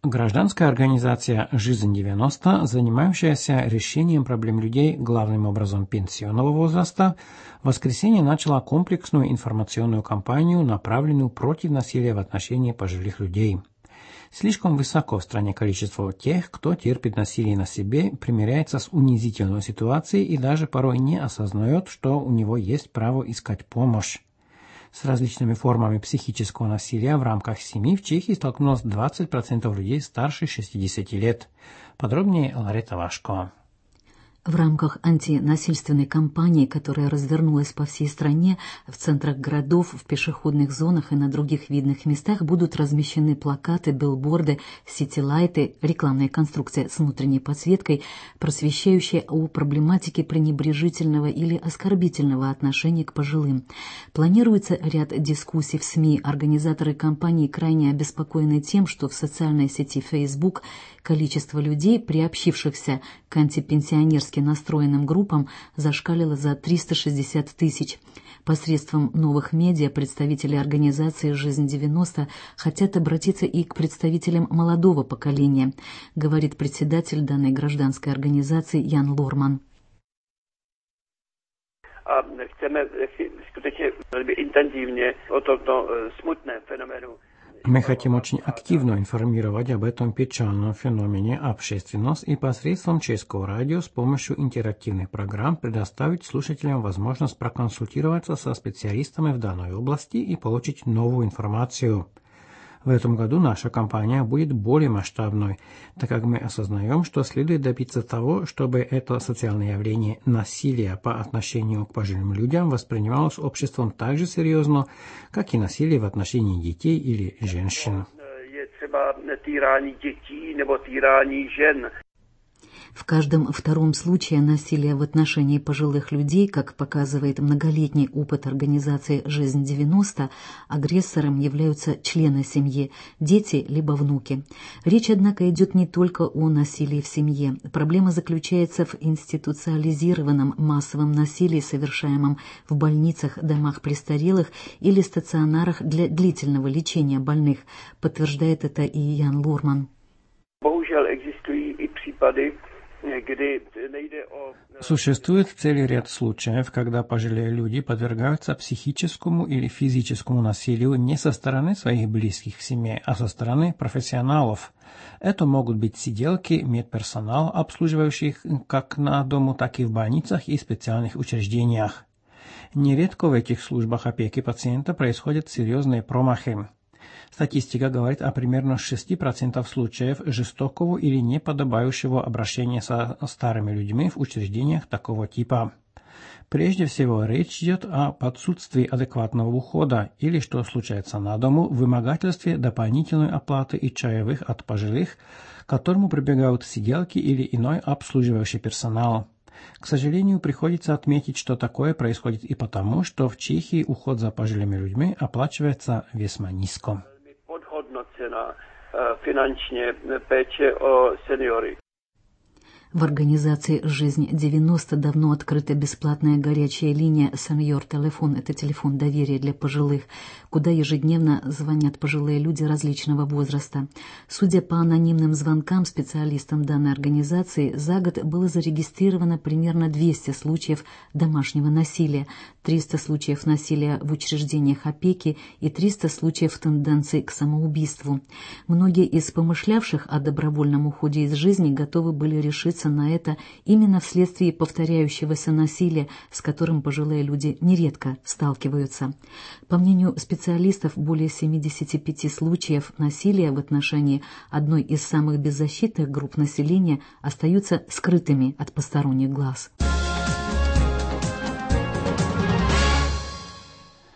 Гражданская организация «Жизнь-90», занимающаяся решением проблем людей главным образом пенсионного возраста, в воскресенье начала комплексную информационную кампанию, направленную против насилия в отношении пожилых людей. Слишком высоко в стране количество тех, кто терпит насилие на себе, примиряется с унизительной ситуацией и даже порой не осознает, что у него есть право искать помощь. С различными формами психического насилия в рамках семьи в Чехии столкнулось 20% людей старше 60 лет. Подробнее Ларета Вашко. В рамках антинасильственной кампании, которая развернулась по всей стране, в центрах городов, в пешеходных зонах и на других видных местах будут размещены плакаты, билборды, ситилайты, рекламная конструкция с внутренней подсветкой, просвещающая о проблематике пренебрежительного или оскорбительного отношения к пожилым. Планируется ряд дискуссий в СМИ. Организаторы кампании крайне обеспокоены тем, что в социальной сети Facebook количество людей, приобщившихся к антипенсионерски настроенным группам, зашкалило за 360 тысяч. Посредством новых медиа представители организации «Жизнь-90» хотят обратиться и к представителям молодого поколения, говорит председатель данной гражданской организации Ян Лорман. Chceme skutečně velmi intenzivně o tomto smutném fenoménu. Мы хотим очень активно информировать об этом печальном феномене общественность и посредством Чешского радио с помощью интерактивных программ предоставить слушателям возможность проконсультироваться со специалистами в данной области и получить новую информацию. В этом году наша кампания будет более масштабной, так как мы осознаем, что следует добиться того, чтобы это социальное явление насилия по отношению к пожилым людям воспринималось обществом так же серьезно, как и насилие в отношении детей или женщин. В каждом втором случае насилия в отношении пожилых людей, как показывает многолетний опыт организации «Жизнь-90», агрессором являются члены семьи, дети либо внуки. Речь, однако, идет не только о насилии в семье. Проблема заключается в институциализированном массовом насилии, совершаемом в больницах, домах престарелых или стационарах для длительного лечения больных, подтверждает это и Ян Лорман. Существует целый ряд случаев, когда пожилые люди подвергаются психическому или физическому насилию не со стороны своих близких в семье, а со стороны профессионалов. Это могут быть сиделки, медперсонал, обслуживающих как на дому, так и в больницах и специальных учреждениях. Нередко в этих службах опеки пациента происходят серьезные промахи. Статистика говорит о примерно 6% случаев жестокого или неподобающего обращения со старыми людьми в учреждениях такого типа. Прежде всего, речь идет о отсутствии адекватного ухода или, что случается на дому, вымогательстве дополнительной оплаты и чаевых от пожилых, к которому прибегают сиделки или иной обслуживающий персонал. К сожалению, приходится отметить, что такое происходит и потому, что в Чехии уход за пожилыми людьми оплачивается весьма низко. Finančně péče o seniory. В организации «Жизнь-90» давно открыта бесплатная горячая линия «Сеньор Телефон». Это телефон доверия для пожилых, куда ежедневно звонят пожилые люди различного возраста. Судя по анонимным звонкам специалистам данной организации, за год было зарегистрировано примерно 200 случаев домашнего насилия, 300 случаев насилия в учреждениях опеки и 300 случаев тенденций к самоубийству. Многие из помышлявших о добровольном уходе из жизни готовы были решиться на это именно вследствие повторяющегося насилия, с которым пожилые люди нередко сталкиваются. По мнению специалистов, более 75 случаев насилия в отношении одной из самых беззащитных групп населения остаются скрытыми от посторонних глаз.